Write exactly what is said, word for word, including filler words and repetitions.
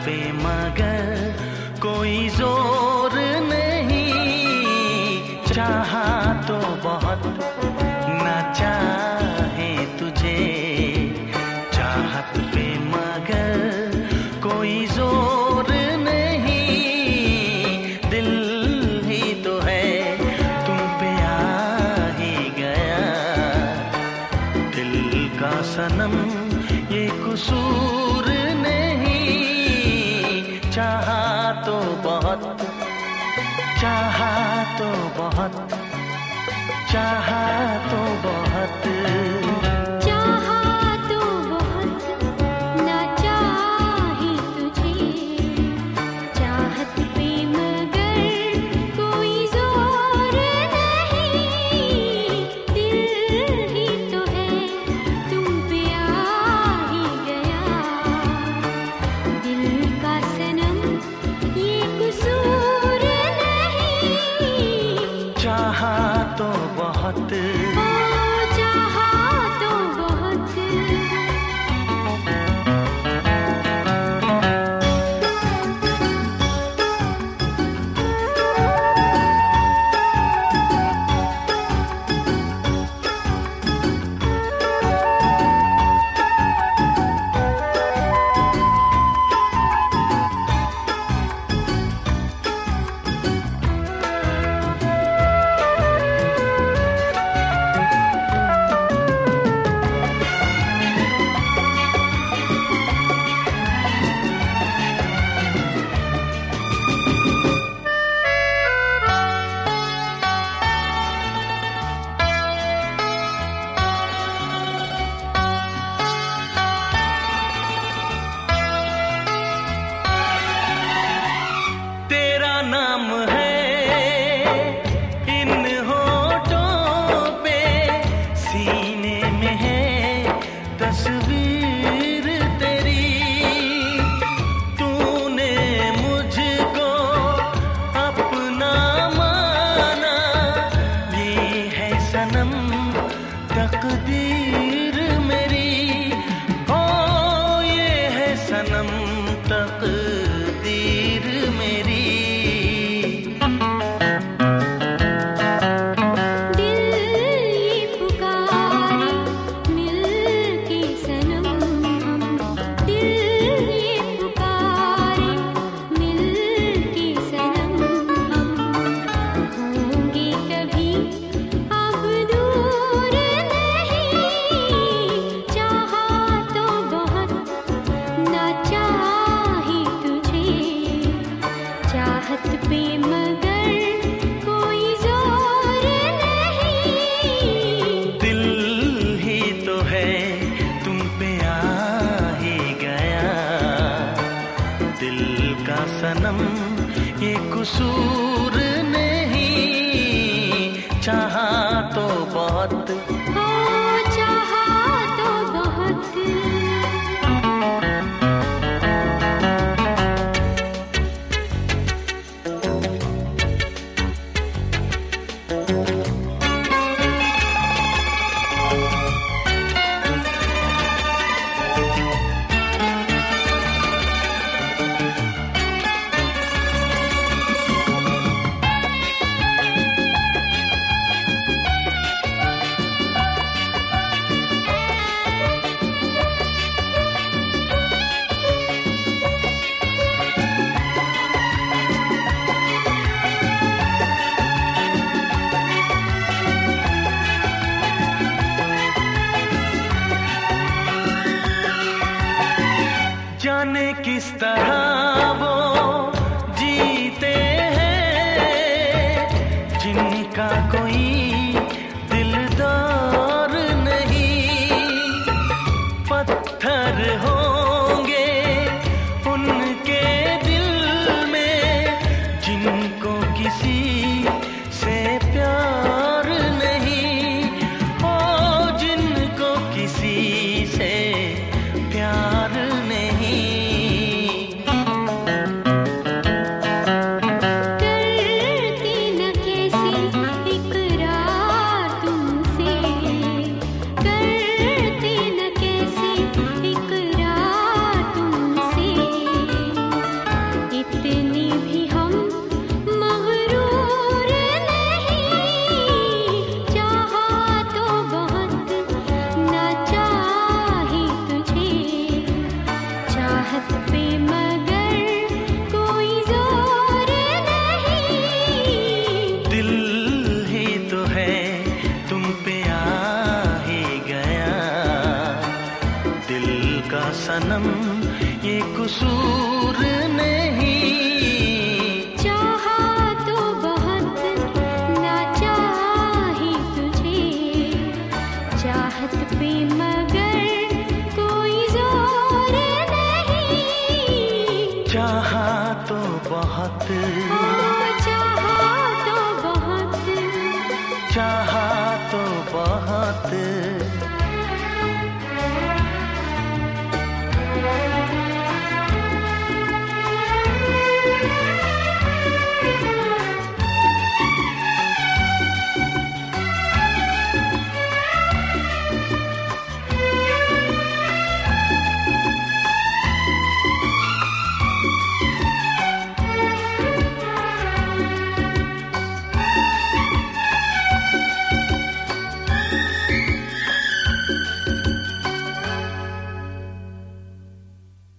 पे मगर कोई जोर नहीं, चाहा तो बहुत ना चाहे तुझे। चाहत पे मगर कोई जोर नहीं, दिल ही तो है तुम पे आ ही गया। दिल का सनम ये कसूर नहीं, चाहा तो बहुत, चाहा तो बहुत, चाहा तो बहुत, चाहा तो बहुत ना चाहे तुझे। चाहत पे मगर कोई जोर नहीं, दिल ही तो है तुम पे आ ही गया। दिल का सनम ये कसूर नहीं, चाहा तो बहुत, ओ चाहा तो बहुत। तेरा नाम है इन होठों पे, सीने में है तस्वीर तेरी। तूने मुझको अपना माना, ये है सनम तकदीर मेरी। ओ ये है सनम तकदीर मेरी। दिल ये पुकारे मिलके सनम हम, दिल ये पुकारे मिलके सनम हम। होंगे कभी अब दूर नहीं, चाहा तो बहुत ना चाहे तुझे। चाहत पे मगर कोई जोर नहीं, दिल ही तो है तुम पे आ ही गया। दिल का सनम ये कसूर नहीं, चाहा तो बहुत, ओ चाहा तो बहुत। सनम ये कसूर नहीं। चाहा तो बहुत ना चाही तुझे, चाहत पे मगर कोई जोर नहीं। चाहा तो बहुत